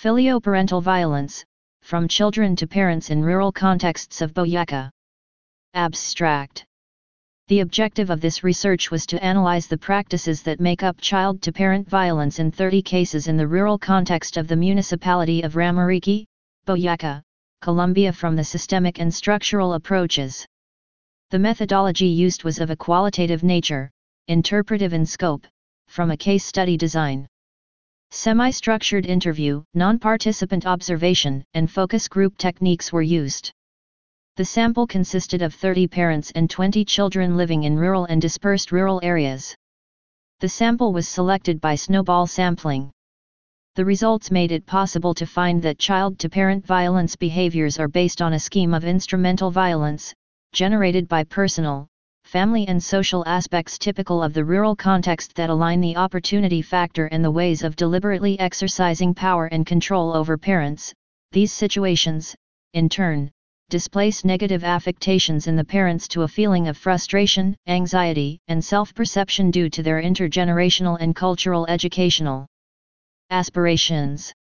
Filioparental violence, from children to parents in rural contexts of Boyaca. Abstract. The objective of this research was to analyze the practices that make up child-to-parent violence in 30 cases in the rural context of the municipality of Ramarique, Boyaca, Colombia from the systemic and structural approaches. The methodology used was of a qualitative nature, interpretive in scope, from a case study design. Semi-structured interview, non-participant observation, and focus group techniques were used. The sample consisted of 30 parents and 20 children living in rural and dispersed rural areas. The sample was selected by snowball sampling. The results made it possible to find that child-to-parent violence behaviors are based on a scheme of instrumental violence, generated by personal, family and social aspects typical of the rural context that align the opportunity factor and the ways of deliberately exercising power and control over parents. These situations, in turn, displace negative affectations in the parents to a feeling of frustration, anxiety, and self-perception due to their intergenerational and cultural educational aspirations.